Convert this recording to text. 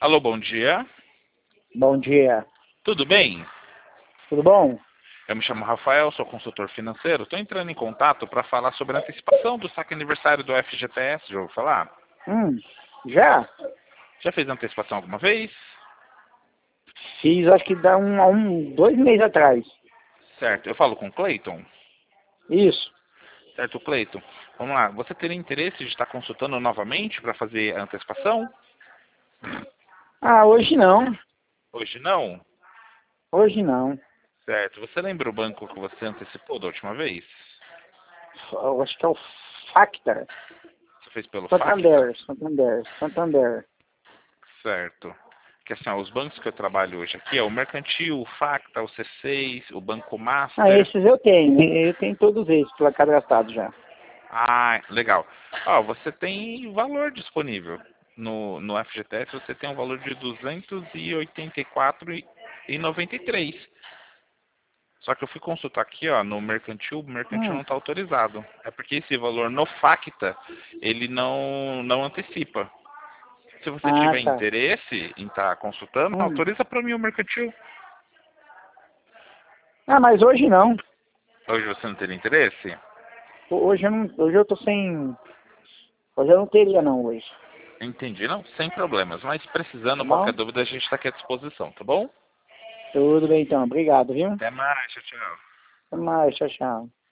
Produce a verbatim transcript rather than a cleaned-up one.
Alô, bom dia. Bom dia. Tudo bem? Tudo bom? Eu me chamo Rafael, sou consultor financeiro. Estou entrando em contato para falar sobre a antecipação do saque aniversário do F G T S. Já ouviu falar? Hum, já? Já fez antecipação alguma vez? Fiz, acho que dá um, há um, dois meses atrás. Certo. Eu falo com o Cleiton? Isso. Certo, Cleiton. Vamos lá. Você teria interesse de estar consultando novamente para fazer a antecipação? Ah, hoje não. Hoje não? Hoje não. Certo. Você lembra o banco que você antecipou da última vez? Eu acho que é o Facta. Você fez pelo Facta? Santander, Santander, Santander. Certo. Que assim, ó, os bancos que eu trabalho hoje aqui é o Mercantil, o Facta, o C seis, o Banco Ah, Master. esses eu tenho. Eu tenho todos esses pela cadastrado já. Ah, legal. Ó, você tem valor disponível. No, no F G T S você tem um valor de duzentos e oitenta e quatro reais e noventa e três centavos. Só que eu fui consultar aqui, ó, no Mercantil, o Mercantil Hum. não está autorizado. É porque esse valor no Facta, ele não, não antecipa. Se você Ah, tiver tá. interesse em estar consultando, Hum. autoriza para mim o Mercantil. Ah, mas hoje não. Hoje você não teria interesse? Hoje eu não. Hoje eu tô sem. Hoje eu não teria não hoje. Entendi, não, sem problemas. Mas Tá precisando, qualquer bom? dúvida, a gente está aqui à disposição, tá bom? Tudo bem então. Obrigado, viu? Até mais, tchau, tchau. Até mais. Tchau, tchau.